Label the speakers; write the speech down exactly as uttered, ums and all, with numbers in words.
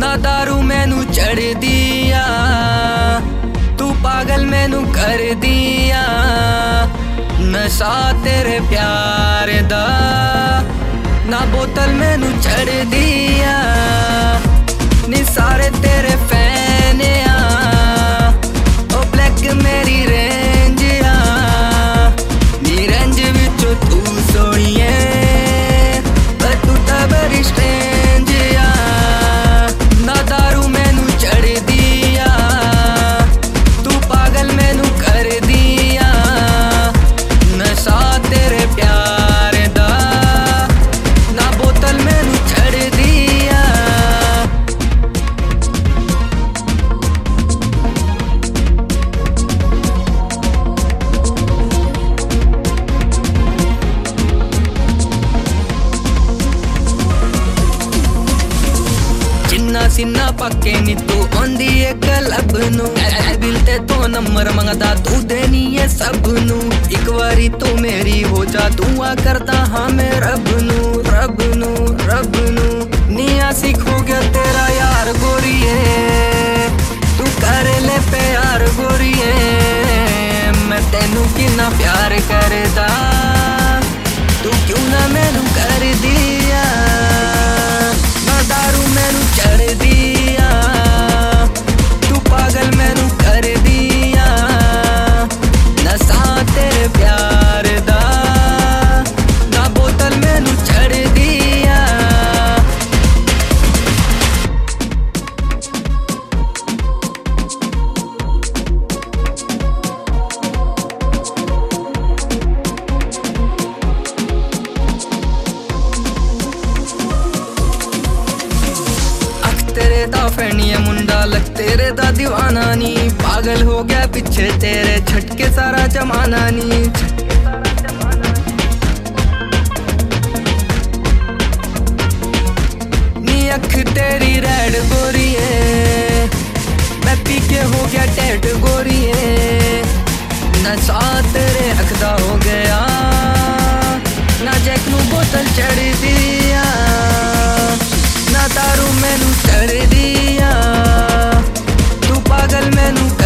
Speaker 1: ना दारू मैनू चढ़ दिया, तू पागल मैनू कर दिया। नशा तेरे प्यार दा, ना बोतल मैनू चढ़ दिया। नी सारे तेरे फैन आ, ओ ब्लैक मेरी रेंज आ। नी रेंज विचों तू सोनिए, पर तू तां बड़ी स्ट्रेंज आ। ना दारू मैनू चढ़ दिया, तू पागल मैनू कर दिया। नशा तेरे प्यार दा, ना बोतल मैनू चढ़ दिया। जिन्ना सीना पक्के नी तू आंदी है क्लब नू, बिल ते तो नंबर मंगदा तू देनी है सब नू। एक बारी तो मेरी हो जा, दुआ करता हाँ मैं रब नू, रब नू, रब नू। निया सीखो गया तेरा यार गोरिए, तू कर ले प्यार गोरिए। मैं तेनू कितना प्यार करदा, तू क्यों ना मैनू कर दिया। ना दारू मैनू चढ़ दिया, तू पागल मैनू कर दिया। नशा तेरे प्यार दा, ना बोतल मैनू चढ़ दिया। तेरे दा फैनी है मुंडा, लग तेरे दा दीवाना नी। पागल हो गया पीछे तेरे छटके सारा जमाना नी। नी अख तेरी रेड गोरी है, मैं पी के हो गया डेड गोरी है। नशा तेरे अख दा हो गया, ना जैक नू बोतल चढ़ दिया। ना दारू मैनू चढ़ दिया, तू पागल मैनू